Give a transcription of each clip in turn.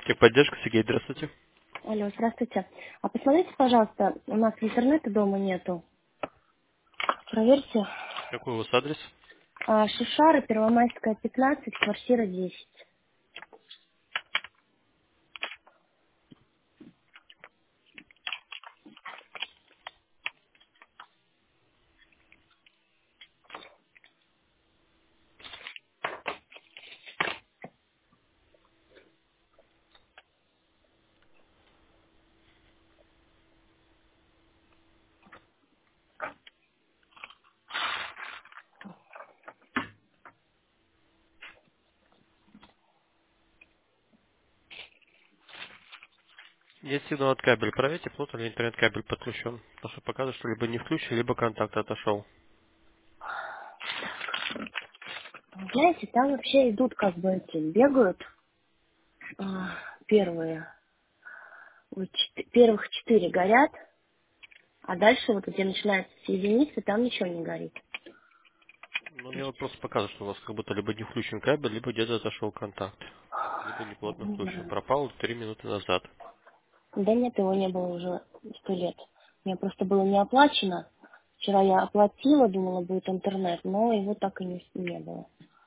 Техподдержка, Сергей, здравствуйте. Алло, здравствуйте. А посмотрите, пожалуйста, у нас интернета дома нету. Проверьте. Какой у вас адрес? Шишара, Первомайская, 15, квартира 10. Есть сигнал от кабеля. Проверьте, плотно ли интернет-кабель подключен. Потому что показывает, что либо не включен, либо контакт отошел. Знаете, там вообще идут как бы эти, бегают первые. Вот первых 4 горят, а дальше вот где начинается соединиться, там ничего не горит. Ну, мне вот просто показывает, что у вас как будто либо не включен кабель, либо где-то отошел контакт. Либо неплотно Не включен. знаю. Пропал 3 минуты назад. Да нет, его не было уже 100 лет. Мне просто было не оплачено. Вчера я оплатила, думала, будет интернет, но его так и не было.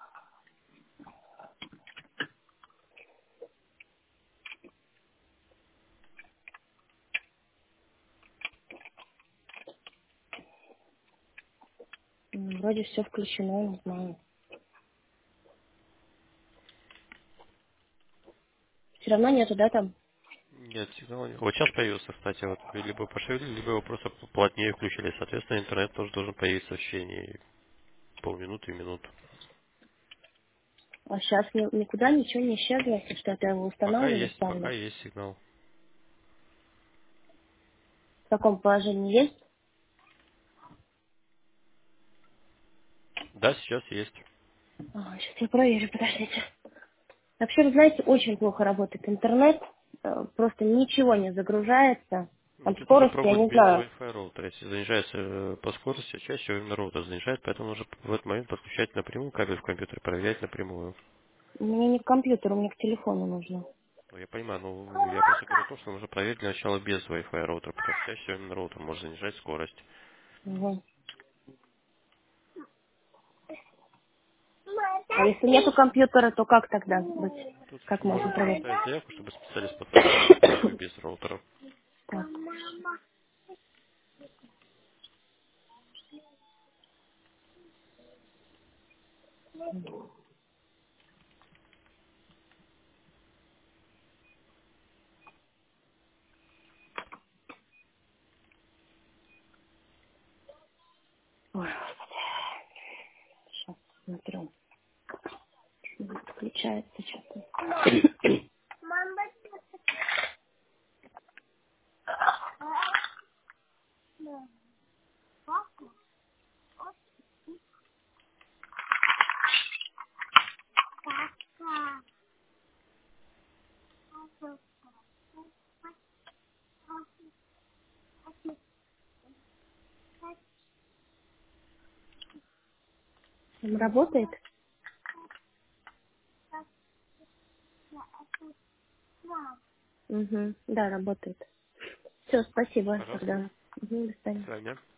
Вроде все включено, не знаю. Все равно нету, да, там? Нет, сигнала нет. Вот сейчас появился, кстати, вот вы либо пошевелили, либо его просто плотнее включили. Соответственно, интернет тоже должен появиться в течение полминуты и минут. А сейчас никуда ничего не исчезло, если что я его устанавливаю, Пока ставлю. есть сигнал. В таком положении есть? Да, сейчас есть. Сейчас я проверю, подождите. Вообще, вы знаете, очень плохо работает интернет. Просто ничего не загружается. Там Значит, нужно скорость, я пробовать не без знаю. Wi-Fi роутера. Если занижается по скорости, чаще всего именно роутер занижает, поэтому нужно в этот момент подключать напрямую кабель в компьютер, проверять напрямую. Мне не к компьютеру, мне к телефону нужно. Ну, я понимаю, но я просто говорю то, что нужно проверить для начала без Wi-Fi роутера, потому что чаще всего именно роутер может занижать скорость. Мгм. А если нету компьютера, то как тогда быть? Тут Как можно можно проверить? оставить заявку, чтобы специалист подключил напрямую без роутера. Так. Ой, сейчас смотрю. Включается что-то. Работает? Угу. Да, работает. Все, спасибо Пожалуйста. тогда. Угу, до До свидания. свидания.